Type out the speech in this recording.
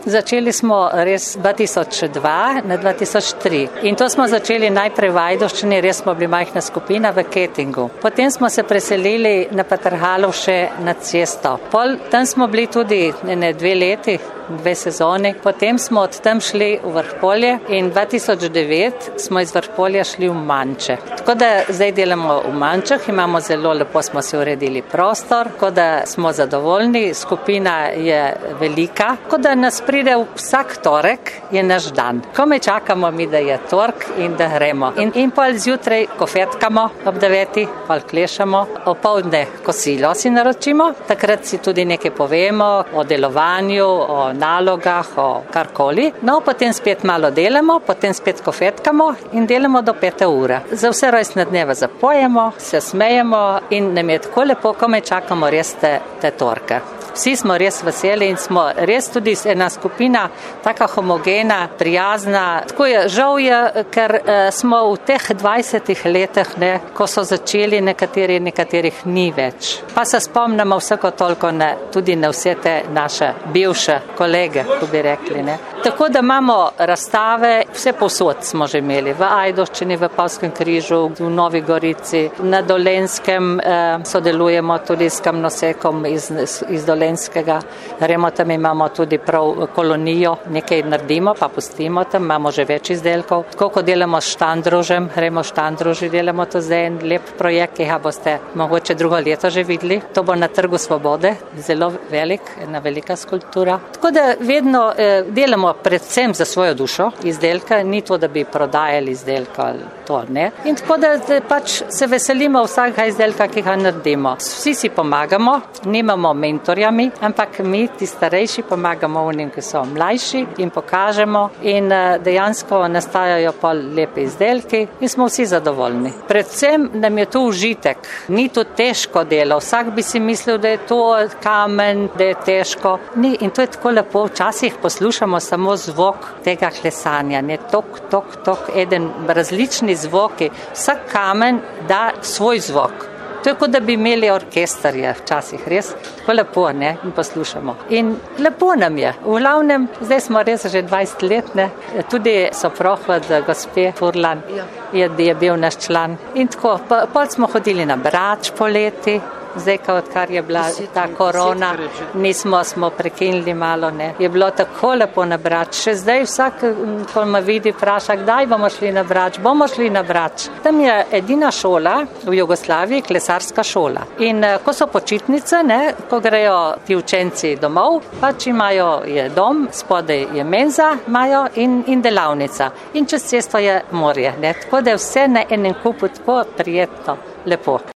Začeli smo res 2002 na 2003 in to smo začeli najprej v Ajdovščini, res smo bili majhna skupina v Ketingu. Potem smo se preselili na Paterhalovše na cesto. Tam smo bili tudi 2 leti, 2 sezoni. Potem smo od tam šli v Vrhpolje in 2009 smo iz Vrhpolja šli v Manče. Tako da zdaj delamo v Mančah, imamo zelo lepo, smo si uredili prostor, tako da smo zadovoljni, skupina je velika, tako da nas pride vsak torek, je naš dan. Komaj čakamo mi, da je tork in da gremo. In pol zjutraj kofetkamo ob 9, pol klešamo, opoldne kosilo si naročimo, takrat si tudi nekaj povemo o delovanju, o nalogah, o karkoli. No, potem spet malo delamo, potem spet kofetkamo in delamo do 5 ure. Za vse rojstne dneve zapojemo, se smejemo in nam je tako lepo, komaj čakamo res te torke. Vsi smo res veseli in smo res tudi ena skupina, taka homogena, prijazna. Tako je, žal je, ker smo v teh 20 letih, ko so začeli nekaterih ni več. Pa se spomnimo vsako toliko tudi na vse te naše bivše kolege, ko bi rekli. Tako da imamo razstave, vse povsod smo že imeli, v Ajdovščini, v Pavskem križu, v Novi Gorici, na Dolenjskem sodelujemo tudi s kamnosekom iz Dolenjskega. Gremo tam, imamo tudi prav kolonijo, nekaj naredimo, pa pustimo tam, imamo že več izdelkov. Tako kot delamo s Štandružem, gremo v Štandruži, delamo to zdaj en lep projekt, ki ga boste mogoče drugo leto že videli. To bo na Trgu Svobode, zelo velik, ena velika skulptura. Tako da vedno delamo predvsem za svojo dušo izdelka, ni to, da bi prodajali izdelka ali to, ne. In tako da pač se veselimo vsakega izdelka, ki ga naredimo. Vsi si pomagamo, nimamo mentorjami, ampak mi, ti starejši, pomagamo onim, ki so mlajši in pokažemo in dejansko nastajajo pa lepi izdelki in smo vsi zadovoljni. Predvsem nam je to užitek, ni to težko delo. Vsak bi si mislil, da je to kamen, da je težko. Ni, in to je tako lepo. Včasih poslušamo samo zvok tega klesanja, ne, tok, eden različni zvoki. Vsak kamen da svoj zvok. To je kot da bi imeli orkesterje včasih, res tako lepo, ne, in poslušamo. In lepo nam je. V glavnem, zdaj smo res že 20 let, ne, tudi soprog od gospe Furlan je bil naš član. In tako, pol smo hodili na Brač poleti. Zdaj, odkar je bila ta korona, smo prekinili malo, ne. Je bilo tako lepo na Brač. Še zdaj vsak, ko me vidi, vpraša, kdaj bomo šli na Brač? Bomo šli na Brač. Tam je edina šola v Jugoslaviji, klesarska šola. In ko so počitnice, ne, ko grejo ti učenci domov, pač imajo je dom, spodaj je menza, imajo in delavnica. In čez cesto je morje, ne. Tako da je vse na enem kupu tako prijetno, lepo.